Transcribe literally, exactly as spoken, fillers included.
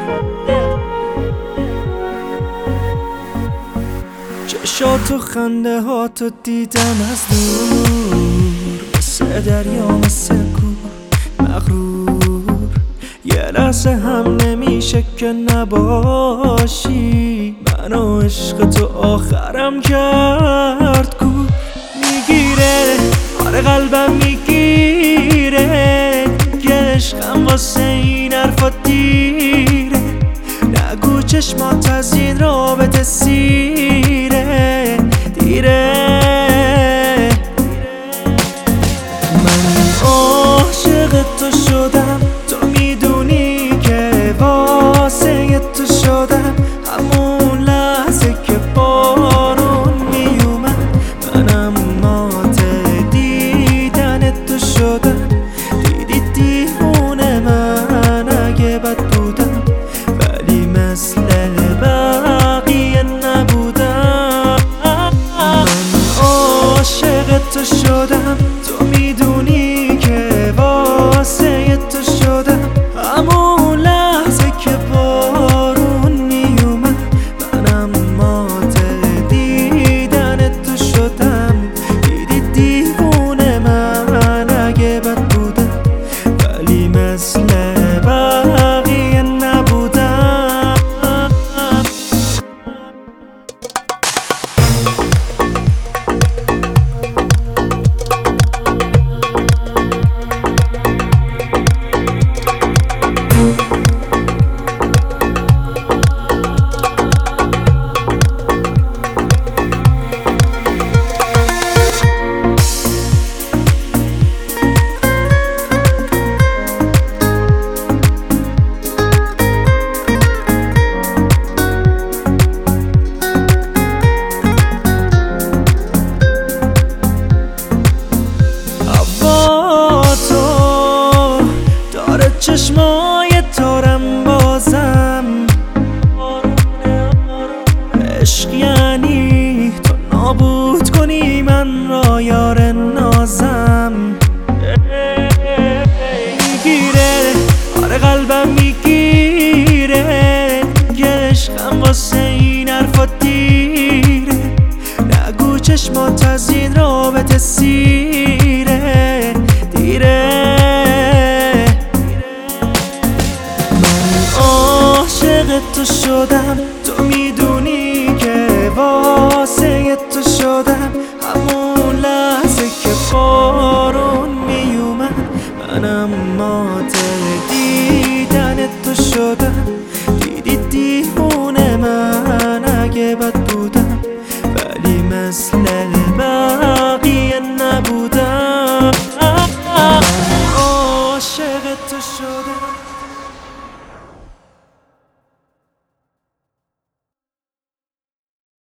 چشات و خنده ها تو دیدم از دور، مثل دریا مثل کور مغرور. یه لحظه هم نمیشه که نباشی، منو عشق تو آخرم کرد کور. میگیره آره قلبم میگیره، که عشقم واسه این حرفا دیره. نگو چشمات از این رابطه سیره دیره. من عاشق تو شدم، تو میدونی که واسه تو شدم. همون لحظه که بارون میومد، منم مات دیدن تو شدم. دیدی دیوونه من اگه بد بودم، ولی مثل بقیه نبودم. من عاشق تو شدم، تو میدونی که واسه تو شدم. همون لحظه که بارون میومد، منم مات دیدن تو شدم. دیدی دیوونه من اگه بد بودم، ولی مثل بقیه نبودم. چشمای تارم بازم، عشق یعنی تو نابود کنی من را یار نازم. میگیره آره قلبم میگیره، که عشقم واسه این حرفا دیره. نگو چشمات از این رابطه سیره دیره. عاشق تو شدم،